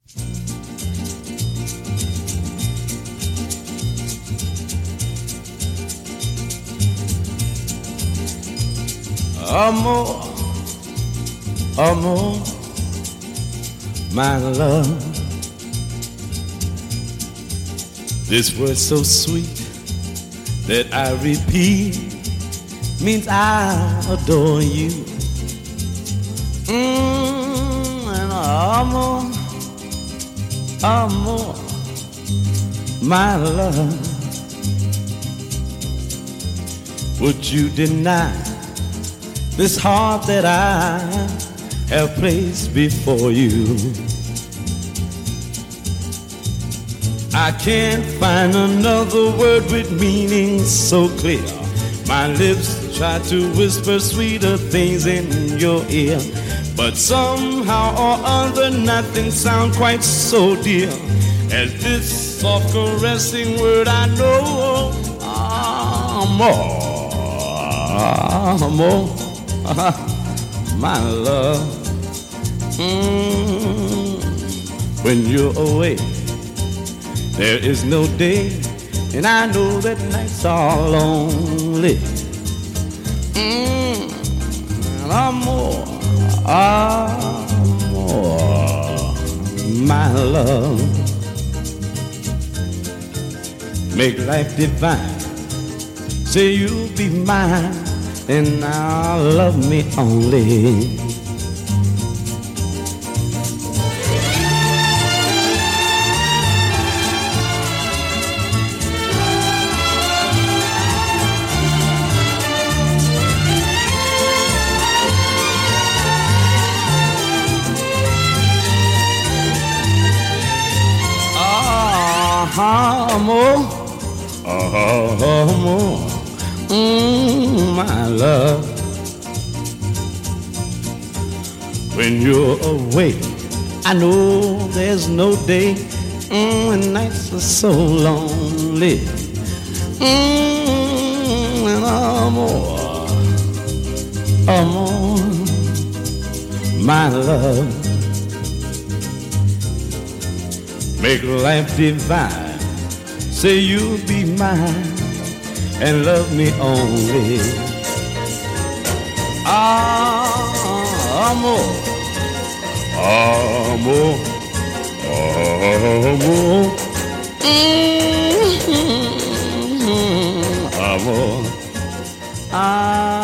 Amor, amor, my love. This word so sweet that I repeat means I adore you. And amor, amor, my love. Would you deny this heart that I have placed before you? I can't find another word with meaning so clear. My lips try to whisper sweeter things in your ear, but somehow or other nothing sounds quite so dear as this soft caressing word I know. Amor, amor, my love. When you're away, there is no day, and I know that nights are lonely. Amor, amor, my love. Make life divine. Say you'll be mine, and now love me only. Amor, amor, my love. When you're away, I know there's no day, and nights are so lonely. And amor, amor, my love. Make life divine. Say you'll be mine and love me only. Amor, amor, amor, amor, amor.